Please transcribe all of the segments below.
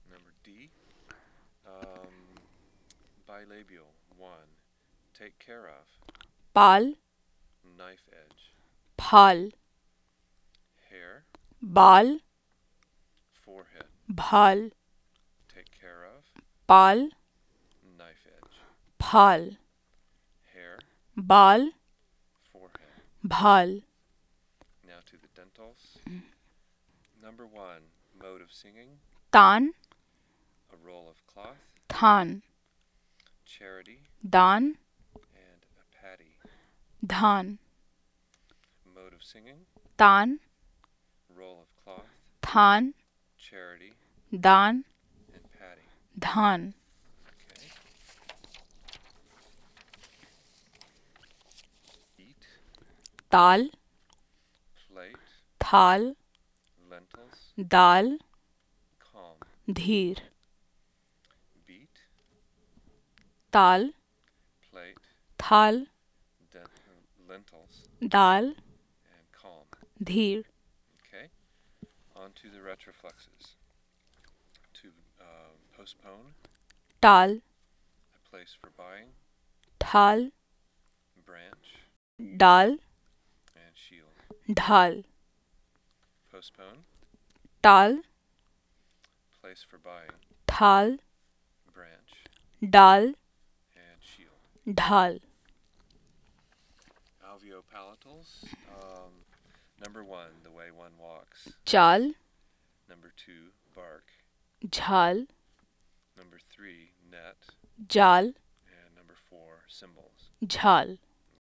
Number D, um, bilabial. 1. Take care of. Pal, Knife edge. phal, Hair. bal, Forehead. bhal, Take care of. pal, Knife edge. phal, Hair. bal, Forehead. bhal. Now to the dentals. Number 1, mode of singing. Tan, A roll of cloth. than, Charity. dan, And a patty. dhan, Mode of singing. tan, Roll of cloth. than, Charity. dan, And patty. dhan. Okay. Eat. Tal, Plate. thal, Lentils. dal, Calm. dheer. Beat. Tal, Plate. thal, Lentils. dal, And calm. dheer. Okay. On to the retroflexes. To postpone. Tal, A place for buying. thal, Branch. dal, And shield. dhal. Postpone. Tal, Place for buying. thal, Branch. dal, And shield. dhal. Alveopalatals. Number 1, the way one walks. Chal, Number 2, bark. jhal, Number 3, net. jal, And number 4, symbols. jhal.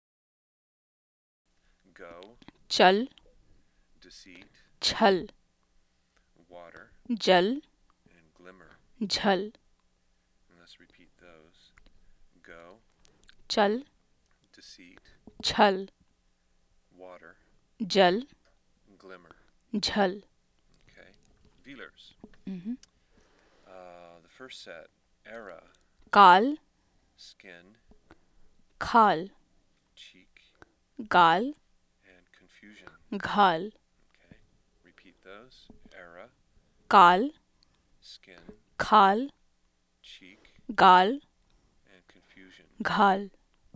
Go. Chal, Deceit. chhal, Water. jal, And glimmer. jhal. And let's repeat those. Go. Chal, Deceit. chhal, Water. jal, Glimmer. jhal. Okay. Velars. Mhm. The first set. Era. Kal, Skin. khal, Cheek. gal, And confusion. ghal. Okay. Repeat those. Era. Kal, Skin. khal, Cheek. gal, And confusion. ghal.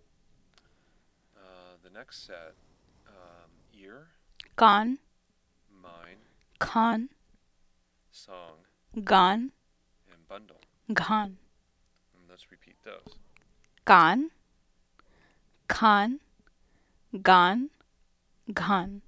The next set. Ear. Kan, Mine. khan, Song. gan, And bundle. ghan. And let's repeat those. Kan, khan, gan, ghan.